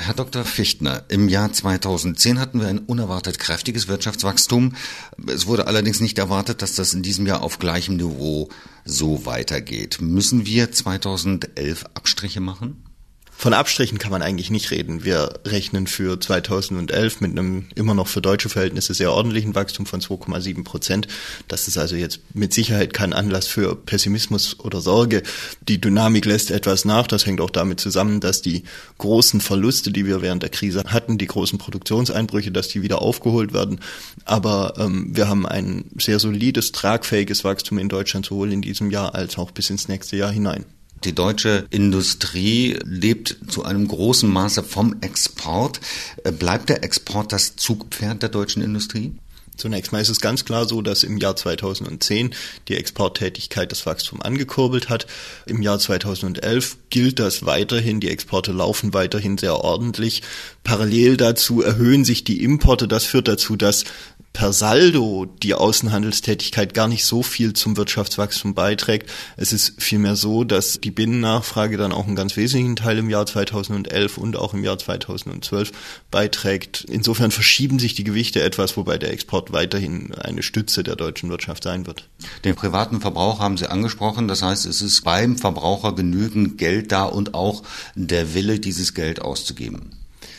Herr Dr. Fichtner, im Jahr 2010 hatten wir ein unerwartet kräftiges Wirtschaftswachstum. Es wurde allerdings nicht erwartet, dass das in diesem Jahr auf gleichem Niveau so weitergeht. Müssen wir 2011 Abstriche machen? Von Abstrichen kann man eigentlich nicht reden. Wir rechnen für 2011 mit einem immer noch für deutsche Verhältnisse sehr ordentlichen Wachstum von 2,7%. Das ist also jetzt mit Sicherheit kein Anlass für Pessimismus oder Sorge. Die Dynamik lässt etwas nach. Das hängt auch damit zusammen, dass die großen Verluste, die wir während der Krise hatten, die großen Produktionseinbrüche, dass die wieder aufgeholt werden. Aber wir haben ein sehr solides, tragfähiges Wachstum in Deutschland, sowohl in diesem Jahr als auch bis ins nächste Jahr hinein. Die deutsche Industrie lebt zu einem großen Maße vom Export. Bleibt der Export das Zugpferd der deutschen Industrie? Zunächst mal ist es ganz klar so, dass im Jahr 2010 die Exporttätigkeit das Wachstum angekurbelt hat. Im Jahr 2011 gilt das weiterhin. Die Exporte laufen weiterhin sehr ordentlich. Parallel dazu erhöhen sich die Importe. Das führt dazu, dass per Saldo die Außenhandelstätigkeit gar nicht so viel zum Wirtschaftswachstum beiträgt. Es ist vielmehr so, dass die Binnennachfrage dann auch einen ganz wesentlichen Teil im Jahr 2011 und auch im Jahr 2012 beiträgt. Insofern verschieben sich die Gewichte etwas, wobei der Export weiterhin eine Stütze der deutschen Wirtschaft sein wird. Den privaten Verbrauch haben Sie angesprochen. Das heißt, es ist beim Verbraucher genügend Geld da und auch der Wille, dieses Geld auszugeben.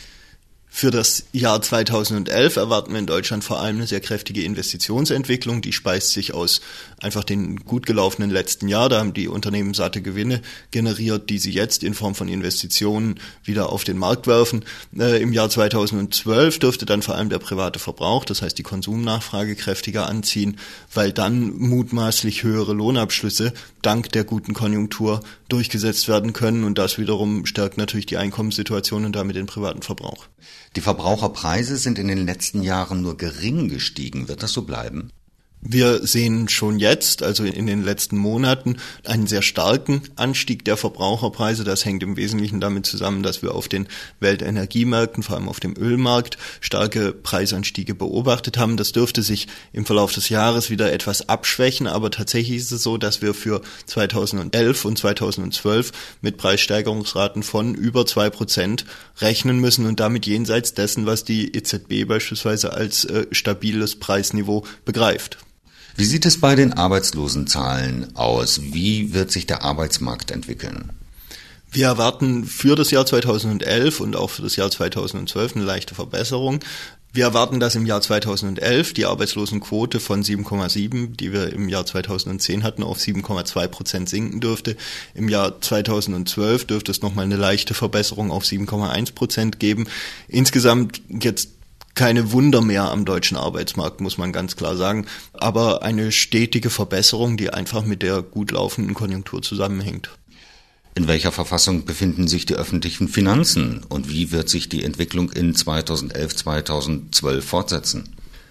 Für das Jahr 2011 erwarten wir in Deutschland vor allem eine sehr kräftige Investitionsentwicklung. Die speist sich aus einfach den gut gelaufenen letzten Jahr. Da haben die Unternehmen satte Gewinne generiert, die sie jetzt in Form von Investitionen wieder auf den Markt werfen. Im Jahr 2012 dürfte dann vor allem der private Verbrauch, das heißt die Konsumnachfrage, kräftiger anziehen, weil dann mutmaßlich höhere Lohnabschlüsse dank der guten Konjunktur durchgesetzt werden können. Und das wiederum stärkt natürlich die Einkommenssituation und damit den privaten Verbrauch. Die Verbraucherpreise sind in den letzten Jahren nur gering gestiegen. Wird das so bleiben? Wir sehen schon jetzt, also in den letzten Monaten, einen sehr starken Anstieg der Verbraucherpreise. Das hängt im Wesentlichen damit zusammen, dass wir auf den Weltenergiemärkten, vor allem auf dem Ölmarkt, starke Preisanstiege beobachtet haben. Das dürfte sich im Verlauf des Jahres wieder etwas abschwächen, aber tatsächlich ist es so, dass wir für 2011 und 2012 mit Preissteigerungsraten von über 2% rechnen müssen und damit jenseits dessen, was die EZB beispielsweise als stabiles Preisniveau begreift. Wie sieht es bei den Arbeitslosenzahlen aus? Wie wird sich der Arbeitsmarkt entwickeln? Wir erwarten für das Jahr 2011 und auch für das Jahr 2012 eine leichte Verbesserung. Wir erwarten, dass im Jahr 2011 die Arbeitslosenquote von 7,7, die wir im Jahr 2010 hatten, auf 7,2% sinken dürfte. Im Jahr 2012 dürfte es nochmal eine leichte Verbesserung auf 7,1% geben. Insgesamt jetzt keine Wunder mehr am deutschen Arbeitsmarkt, muss man ganz klar sagen, aber eine stetige Verbesserung, die einfach mit der gut laufenden Konjunktur zusammenhängt. In welcher Verfassung befinden sich die öffentlichen Finanzen und wie wird sich die Entwicklung in 2011, 2012 fortsetzen?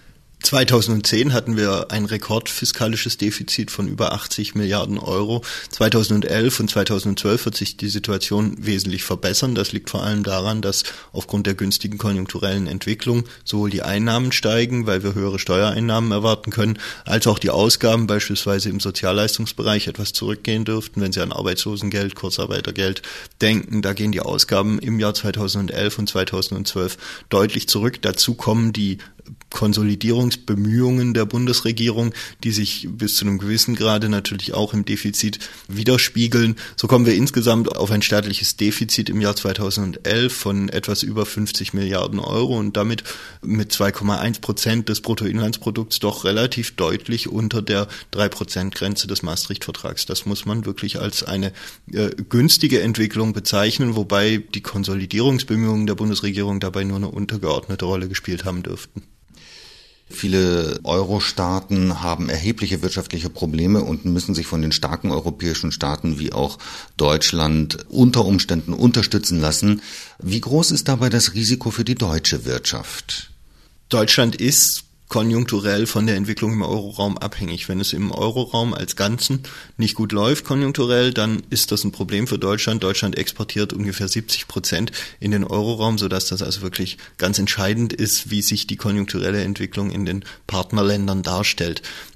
2010 hatten wir ein rekordfiskalisches Defizit von über 80 Milliarden Euro. 2011 und 2012 wird sich die Situation wesentlich verbessern. Das liegt vor allem daran, dass aufgrund der günstigen konjunkturellen Entwicklung sowohl die Einnahmen steigen, weil wir höhere Steuereinnahmen erwarten können, als auch die Ausgaben beispielsweise im Sozialleistungsbereich etwas zurückgehen dürften. Wenn Sie an Arbeitslosengeld, Kurzarbeitergeld denken, da gehen die Ausgaben im Jahr 2011 und 2012 deutlich zurück. Dazu kommen die Konsolidierungsbemühungen der Bundesregierung, die sich bis zu einem gewissen Grade natürlich auch im Defizit widerspiegeln. So kommen wir insgesamt auf ein staatliches Defizit im Jahr 2011 von etwas über 50 Milliarden Euro und damit mit 2,1% des Bruttoinlandsprodukts doch relativ deutlich unter der 3%-Grenze des Maastricht-Vertrags. Das muss man wirklich als eine günstige Entwicklung bezeichnen, wobei die Konsolidierungsbemühungen der Bundesregierung dabei nur eine untergeordnete Rolle gespielt haben dürften. Viele Euro-Staaten haben erhebliche wirtschaftliche Probleme und müssen sich von den starken europäischen Staaten wie auch Deutschland unter Umständen unterstützen lassen. Wie groß ist dabei das Risiko für die deutsche Wirtschaft? Deutschland ist konjunkturell von der Entwicklung im Euroraum abhängig. Wenn es im Euroraum als Ganzen nicht gut läuft konjunkturell, dann ist das ein Problem für Deutschland. Deutschland exportiert ungefähr 70% in den Euroraum, sodass das also wirklich ganz entscheidend ist, wie sich die konjunkturelle Entwicklung in den Partnerländern darstellt.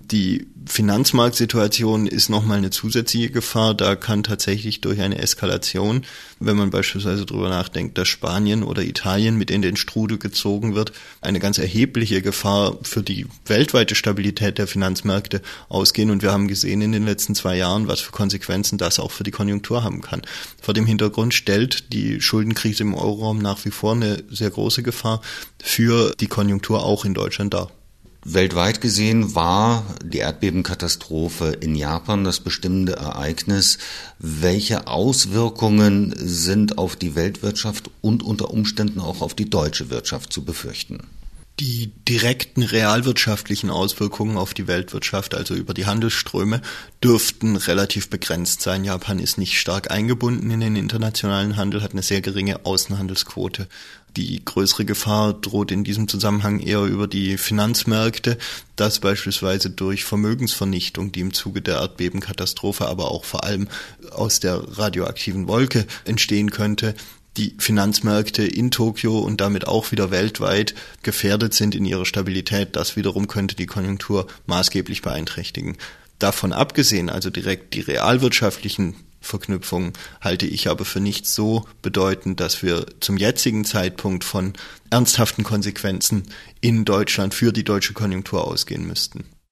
Die Finanzmarktsituation ist nochmal eine zusätzliche Gefahr. Da kann tatsächlich durch eine Eskalation, wenn man beispielsweise darüber nachdenkt, dass Spanien oder Italien mit in den Strudel gezogen wird, eine ganz erhebliche Gefahr für die weltweite Stabilität der Finanzmärkte ausgehen. Und wir haben gesehen in den letzten 2 Jahren, was für Konsequenzen das auch für die Konjunktur haben kann. Vor dem Hintergrund stellt die Schuldenkrise im Euroraum nach wie vor eine sehr große Gefahr für die Konjunktur auch in Deutschland dar. Weltweit gesehen war die Erdbebenkatastrophe in Japan das bestimmende Ereignis. Welche Auswirkungen sind auf die Weltwirtschaft und unter Umständen auch auf die deutsche Wirtschaft zu befürchten? Die direkten realwirtschaftlichen Auswirkungen auf die Weltwirtschaft, also über die Handelsströme, dürften relativ begrenzt sein. Japan ist nicht stark eingebunden in den internationalen Handel, hat eine sehr geringe Außenhandelsquote. Die größere Gefahr droht in diesem Zusammenhang eher über die Finanzmärkte, dass beispielsweise durch Vermögensvernichtung, die im Zuge der Erdbebenkatastrophe, aber auch vor allem aus der radioaktiven Wolke entstehen könnte, die Finanzmärkte in Tokio und damit auch wieder weltweit gefährdet sind in ihrer Stabilität. Das wiederum könnte die Konjunktur maßgeblich beeinträchtigen. Davon abgesehen, also direkt die realwirtschaftlichen Verknüpfungen, halte ich aber für nicht so bedeutend, dass wir zum jetzigen Zeitpunkt von ernsthaften Konsequenzen in Deutschland für die deutsche Konjunktur ausgehen müssten.